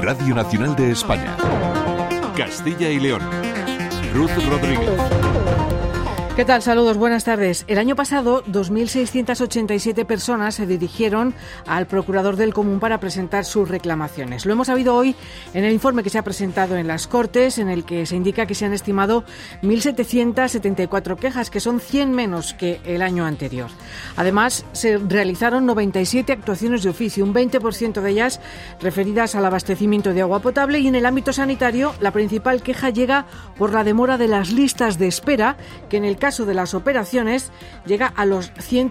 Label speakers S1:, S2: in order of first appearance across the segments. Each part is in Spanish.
S1: Radio Nacional de España. Castilla y León. Ruth Rodríguez.
S2: ¿Qué tal? Saludos, buenas tardes. El año pasado, 2.687 personas se dirigieron al Procurador del Común para presentar sus reclamaciones. Lo hemos sabido hoy en el informe que se ha presentado en las Cortes, en el que se indica que se han estimado 1.774 quejas, que son 100 menos que el año anterior. Además, se realizaron 97 actuaciones de oficio, un 20% de ellas referidas al abastecimiento de agua potable, y en el ámbito sanitario, la principal queja llega por la demora de las listas de espera, que en el caso de las operaciones llega a los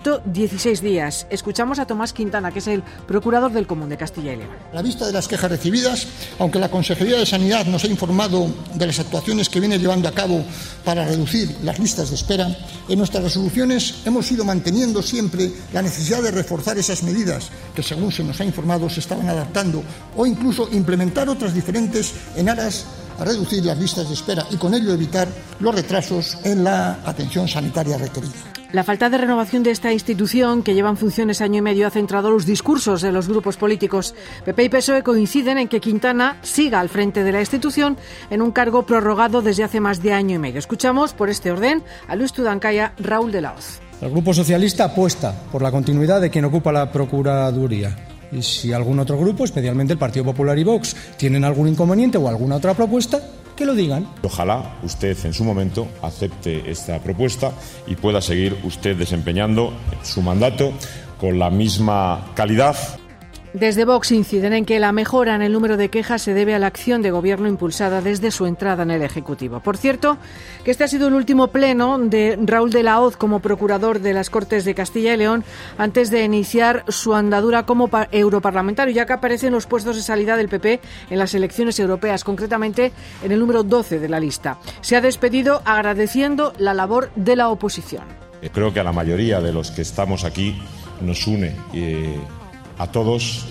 S2: 116 días. Escuchamos a Tomás Quintana, que es el Procurador del Común de Castilla y León.
S3: A la vista de las quejas recibidas, aunque la Consejería de Sanidad nos ha informado de las actuaciones que viene llevando a cabo para reducir las listas de espera, en nuestras resoluciones hemos ido manteniendo siempre la necesidad de reforzar esas medidas que, según se nos ha informado, se estaban adaptando, o incluso implementar otras diferentes en aras a reducir las listas de espera y con ello evitar los retrasos en la atención sanitaria requerida.
S2: La falta de renovación de esta institución, que lleva en funciones año y medio, ha centrado los discursos de los grupos políticos. PP y PSOE coinciden en que Quintana siga al frente de la institución en un cargo prorrogado desde hace más de año y medio. Escuchamos, por este orden, a Luis Tudancaya, Raúl de la Hoz.
S4: El Grupo Socialista apuesta por la continuidad de quien ocupa la Procuraduría. Y si algún otro grupo, especialmente el Partido Popular y Vox, tienen algún inconveniente o alguna otra propuesta, que lo digan.
S5: Ojalá usted en su momento acepte esta propuesta y pueda seguir usted desempeñando su mandato con la misma calidad.
S2: Desde Vox inciden en que la mejora en el número de quejas se debe a la acción de gobierno impulsada desde su entrada en el Ejecutivo. Por cierto, que este ha sido el último pleno de Raúl de la Hoz como procurador de las Cortes de Castilla y León antes de iniciar su andadura como europarlamentario, ya que aparecen los puestos de salida del PP en las elecciones europeas, concretamente en el número 12 de la lista. Se ha despedido agradeciendo la labor de la oposición.
S5: Creo que a la mayoría de los que estamos aquí nos une a todos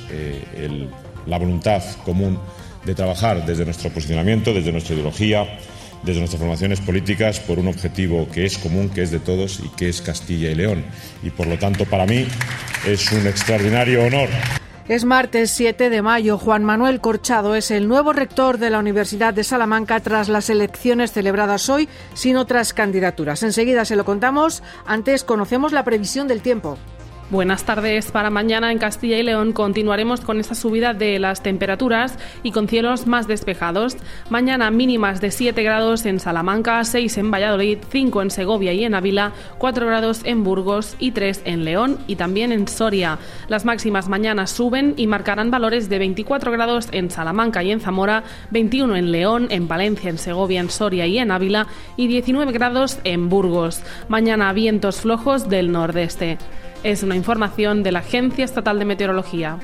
S5: la voluntad común de trabajar desde nuestro posicionamiento, desde nuestra ideología, desde nuestras formaciones políticas, por un objetivo que es común, que es de todos y que es Castilla y León. Y por lo tanto, para mí es un extraordinario honor.
S2: Es martes 7 de mayo. Juan Manuel Corchado es el nuevo rector de la Universidad de Salamanca tras las elecciones celebradas hoy sin otras candidaturas. Enseguida se lo contamos. Antes conocemos la previsión del tiempo.
S6: Buenas tardes. Para mañana en Castilla y León continuaremos con esa subida de las temperaturas y con cielos más despejados. Mañana mínimas de 7 grados en Salamanca, 6 en Valladolid, 5 en Segovia y en Ávila, 4 grados en Burgos y 3 en León y también en Soria. Las máximas mañana suben y marcarán valores de 24 grados en Salamanca y en Zamora, 21 en León, en Valencia, en Segovia, en Soria y en Ávila y 19 grados en Burgos. Mañana vientos flojos del nordeste. Es una información de la Agencia Estatal de Meteorología.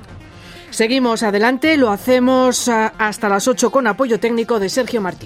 S2: Seguimos adelante, lo hacemos hasta las 8 con apoyo técnico de Sergio Martín.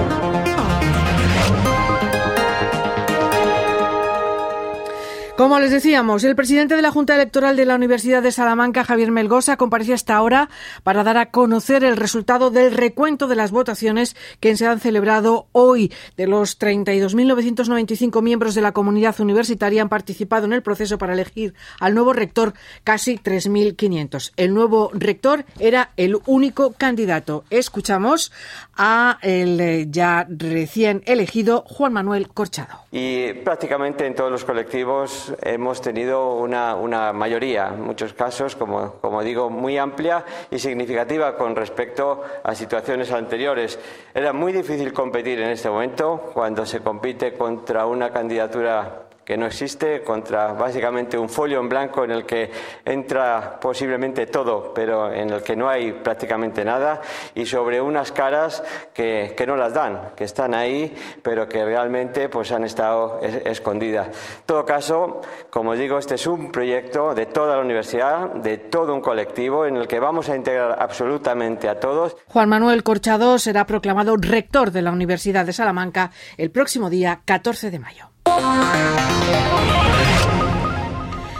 S2: Como les decíamos, el presidente de la Junta Electoral de la Universidad de Salamanca, Javier Melgosa, comparecía hasta ahora para dar a conocer el resultado del recuento de las votaciones que se han celebrado hoy. De los 32.995 miembros de la comunidad universitaria han participado en el proceso para elegir al nuevo rector, casi 3.500. El nuevo rector era el único candidato. Escuchamos a el ya recién elegido Juan Manuel Corchado.
S7: Y prácticamente en todos los colectivos hemos tenido una mayoría, en muchos casos, como digo, muy amplia y significativa con respecto a situaciones anteriores. Era muy difícil competir en este momento cuando se compite contra una candidatura que no existe, contra básicamente un folio en blanco en el que entra posiblemente todo, pero en el que no hay prácticamente nada, y sobre unas caras que no las dan, que están ahí, pero que realmente pues han estado escondidas. En todo caso, como digo, este es un proyecto de toda la universidad, de todo un colectivo, en el que vamos a integrar absolutamente a todos.
S2: Juan Manuel Corchado será proclamado rector de la Universidad de Salamanca el próximo día 14 de mayo.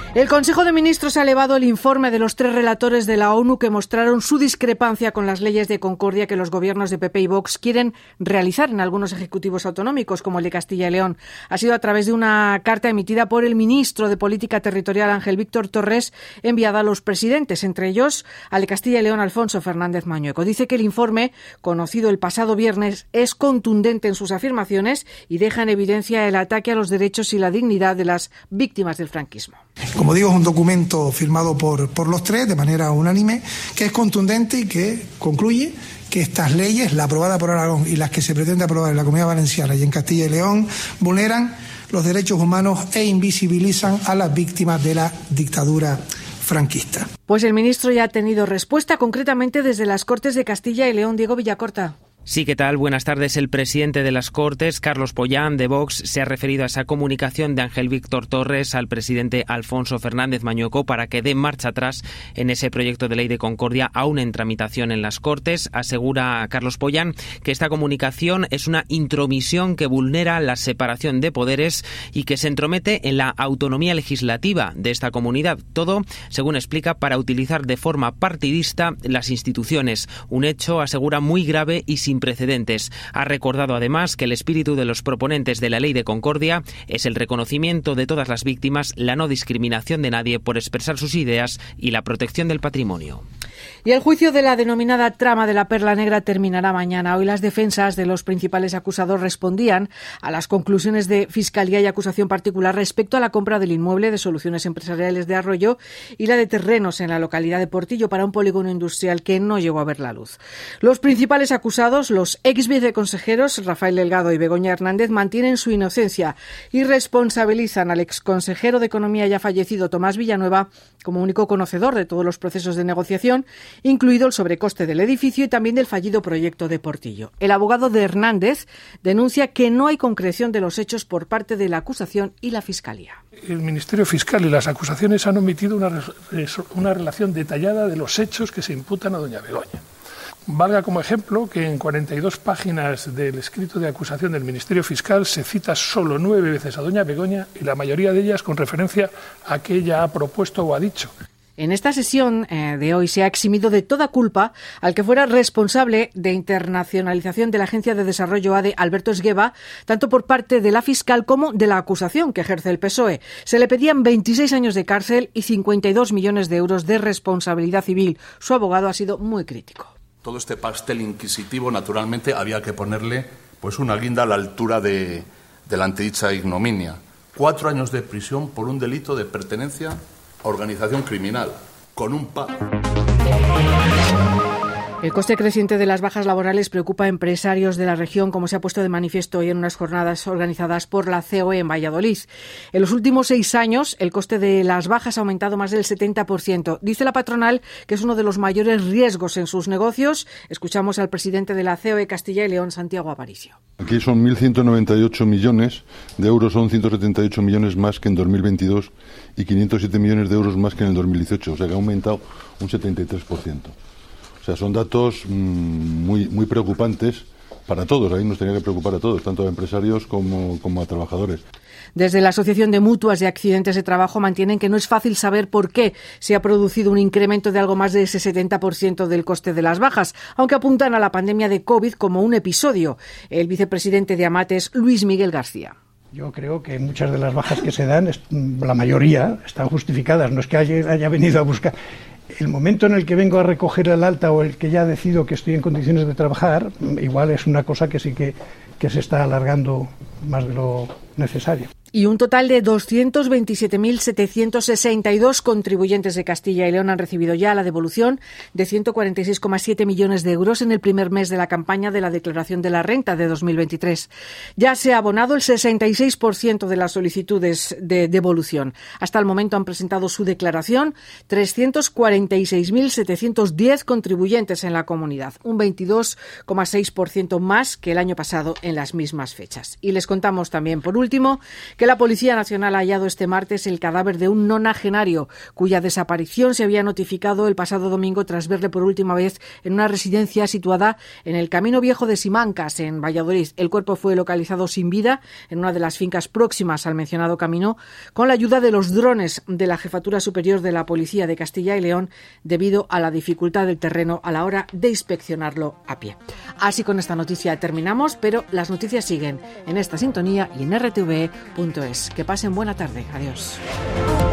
S2: El Consejo de Ministros ha elevado el informe de los 3 relatores de la ONU que mostraron su discrepancia con las leyes de concordia que los gobiernos de PP y Vox quieren realizar en algunos ejecutivos autonómicos, como el de Castilla y León. Ha sido a través de una carta emitida por el ministro de Política Territorial, Ángel Víctor Torres, enviada a los presidentes, entre ellos al de Castilla y León, Alfonso Fernández Mañueco. Dice que el informe, conocido el pasado viernes, es contundente en sus afirmaciones y deja en evidencia el ataque a los derechos y la dignidad de las víctimas del franquismo.
S8: Como digo, es un documento firmado por los 3 de manera unánime, que es contundente y que concluye que estas leyes, la aprobada por Aragón y las que se pretende aprobar en la Comunidad Valenciana y en Castilla y León, vulneran los derechos humanos e invisibilizan a las víctimas de la dictadura franquista.
S2: Pues el ministro ya ha tenido respuesta, concretamente desde las Cortes de Castilla y León. Diego Villacorta.
S9: Sí, ¿qué tal? Buenas tardes. El presidente de las Cortes, Carlos Pollán, de Vox, se ha referido a esa comunicación de Ángel Víctor Torres al presidente Alfonso Fernández Mañueco para que dé marcha atrás en ese proyecto de ley de concordia aún en tramitación en las Cortes. Asegura Carlos Pollán que esta comunicación es una intromisión que vulnera la separación de poderes y que se entromete en la autonomía legislativa de esta comunidad. Todo, según explica, para utilizar de forma partidista las instituciones. Un hecho, asegura, muy grave y sin precedentes. Ha recordado además que el espíritu de los proponentes de la Ley de Concordia es el reconocimiento de todas las víctimas, la no discriminación de nadie por expresar sus ideas y la protección del patrimonio.
S2: Y el juicio de la denominada trama de la Perla Negra terminará mañana. Hoy las defensas de los principales acusados respondían a las conclusiones de Fiscalía y acusación particular respecto a la compra del inmueble de Soluciones Empresariales de Arroyo y la de terrenos en la localidad de Portillo para un polígono industrial que no llegó a ver la luz. Los principales acusados, los ex viceconsejeros Rafael Delgado y Begoña Hernández, mantienen su inocencia y responsabilizan al exconsejero de Economía ya fallecido Tomás Villanueva como único conocedor de todos los procesos de negociación, incluido el sobrecoste del edificio y también del fallido proyecto de Portillo. El abogado de Hernández denuncia que no hay concreción de los hechos por parte de la acusación y la Fiscalía.
S10: El Ministerio Fiscal y las acusaciones han omitido una relación detallada de los hechos que se imputan a doña Begoña. Valga como ejemplo que en 42 páginas del escrito de acusación del Ministerio Fiscal se cita solo 9 veces a doña Begoña y la mayoría de ellas con referencia a que ella ha propuesto o ha dicho.
S2: En esta sesión de hoy se ha eximido de toda culpa al que fuera responsable de internacionalización de la Agencia de Desarrollo ADE, Alberto Esgueva, tanto por parte de la fiscal como de la acusación que ejerce el PSOE. Se le pedían 26 años de cárcel y 52 millones de euros de responsabilidad civil. Su abogado ha sido muy crítico.
S11: Todo este pastel inquisitivo, naturalmente, había que ponerle pues una guinda a la altura de la antedicha ignominia. 4 años de prisión por un delito de pertenencia a organización criminal, con un par.
S2: El coste creciente de las bajas laborales preocupa a empresarios de la región, como se ha puesto de manifiesto hoy en unas jornadas organizadas por la COE en Valladolid. En los últimos 6 años, el coste de las bajas ha aumentado más del 70%. Dice la patronal que es uno de los mayores riesgos en sus negocios. Escuchamos al presidente de la COE Castilla y León, Santiago Aparicio.
S12: Aquí son 1.198 millones de euros, son 178 millones más que en 2022 y 507 millones de euros más que en el 2018, o sea que ha aumentado un 73%. O sea, son datos muy preocupantes para todos. Ahí nos tenía que preocupar a todos, tanto a empresarios como a trabajadores.
S2: Desde la Asociación de Mutuas de Accidentes de Trabajo mantienen que no es fácil saber por qué se ha producido un incremento de algo más de ese 70% del coste de las bajas, aunque apuntan a la pandemia de COVID como un episodio. El vicepresidente de Amates, Luis Miguel García.
S13: Yo creo que muchas de las bajas que se dan, la mayoría, están justificadas. No es que haya venido a buscar. El momento en el que vengo a recoger el alta o el que ya decido que estoy en condiciones de trabajar, igual es una cosa que sí que se está alargando más de lo necesario.
S2: Y un total de 227.762 contribuyentes de Castilla y León han recibido ya la devolución de 146,7 millones de euros en el primer mes de la campaña de la declaración de la renta de 2023. Ya se ha abonado el 66% de las solicitudes de devolución. Hasta el momento han presentado su declaración 346.710 contribuyentes en la comunidad, un 22,6% más que el año pasado en las mismas fechas. Y les contamos también, por último, último, que la Policía Nacional ha hallado este martes el cadáver de un nonagenario cuya desaparición se había notificado el pasado domingo tras verle por última vez en una residencia situada en el Camino Viejo de Simancas, en Valladolid. El cuerpo fue localizado sin vida en una de las fincas próximas al mencionado camino con la ayuda de los drones de la Jefatura Superior de la Policía de Castilla y León debido a la dificultad del terreno a la hora de inspeccionarlo a pie. Así con esta noticia terminamos, pero las noticias siguen en esta sintonía y en rtve.es. Que pasen buena tarde. Adiós.